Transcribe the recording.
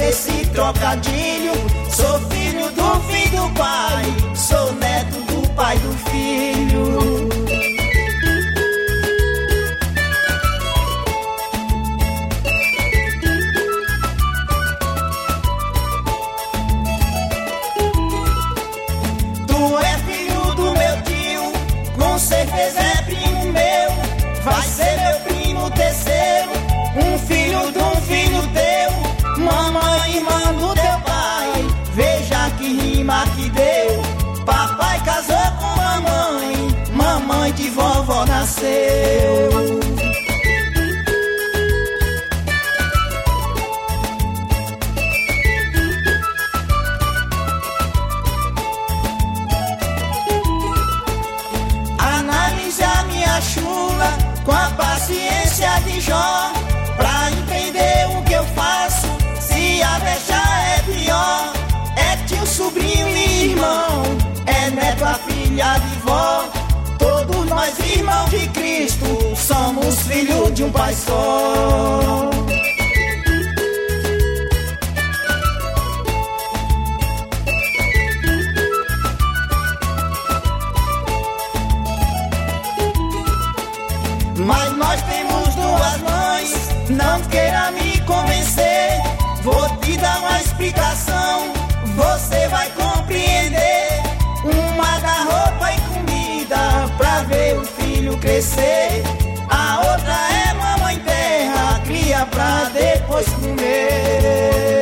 esse trocadilho. Sou filho do pai, sou neto do pai do filho. Tu é filho do meu tio, com certeza é primo meu. Vai ser meu primo terceiro, um filho de um filho teu. Mamãe, irmã do teu pai, veja que rima que deu. Papai casou com mamãe, mamãe de vovó nasceu. Analise a minha chula com a paciência de Jó, pra entender o que eu faço, se a veja é pior. É tio, sobrinho e irmão, é neto, a filha de vó. Todos nós irmãos de Cristo, somos filhos de um pai só. Mas nós temos duas mães, não queira me convencer. Vou te dar uma explicação, você vai compreender. Uma dá roupa e comida pra ver o filho crescer. A outra é mamãe terra, cria pra depois comer.